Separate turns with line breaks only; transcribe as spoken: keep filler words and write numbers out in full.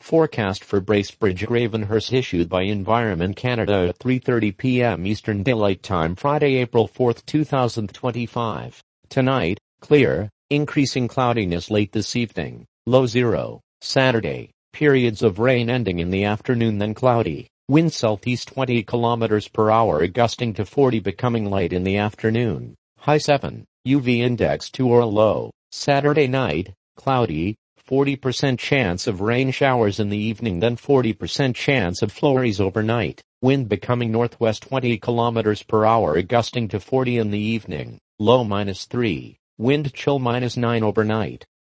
Forecast for Bracebridge Gravenhurst issued by Environment Canada at three thirty p m Eastern Daylight Time Friday, April fourth, two thousand twenty-five. Tonight, clear, increasing cloudiness late this evening, low zero. Saturday, periods of rain ending in the afternoon then cloudy. Wind southeast twenty kilometers per hour gusting to forty becoming light in the afternoon. High seven. U V index two or low. Saturday night, cloudy. forty percent chance of rain showers in the evening then forty percent chance of flurries overnight. Wind becoming northwest twenty kilometers per hour gusting to forty in the evening. Low minus three. Wind chill minus nine overnight.